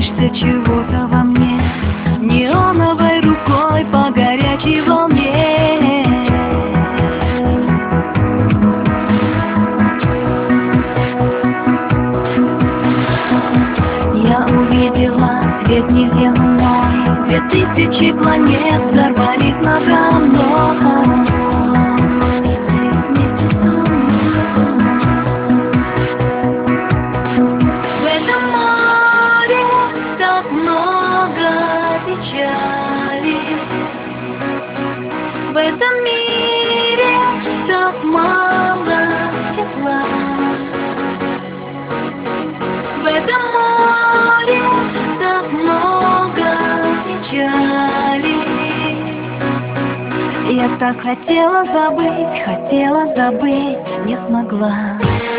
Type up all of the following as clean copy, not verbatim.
Касаешься чего-то во мне, неоновой рукой по горячей волне. Я увидела свет неземной, 2000 планет взорвались надо мной. И ты вместе со мной. В этом море так много печали, в этом мире так мало тепла. В этом море так много печали. Я так хотела забыть, не смогла.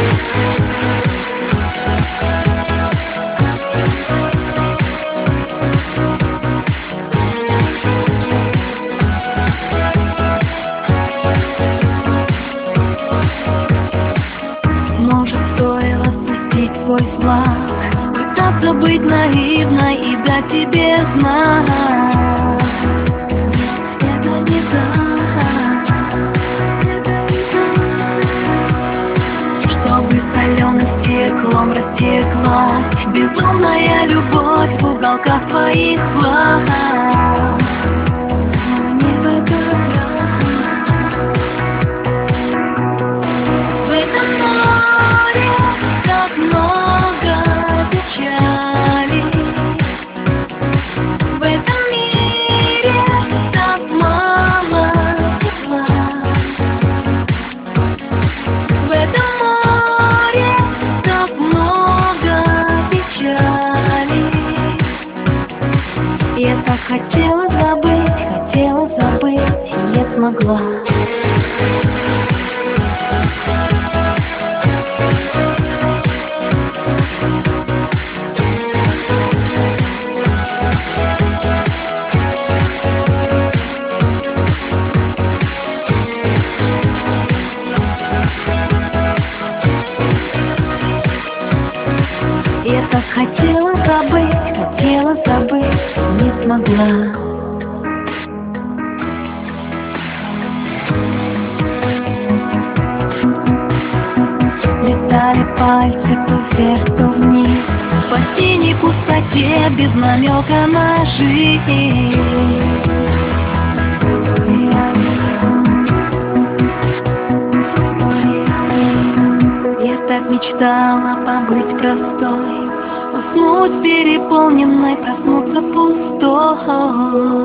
Может, стоило спустить свой флаг, пытаться быть наивной и дать себе знак. Нет, это не так. Чтобы соленым стеклом растеклась безумная любовь в уголках твоих глаз. Но не в этот раз. В этом море так много печали, в этом мире так мало тепла. В этом море так много печали. Я так хотела забыть, не смогла. Я так хотела забыть, не смогла. Летали пальцы то вверх, то вниз, по синей пустоте без намека на жизнь. Я так мечтала побыть простой, уснуть переполненной, проснуться пустой.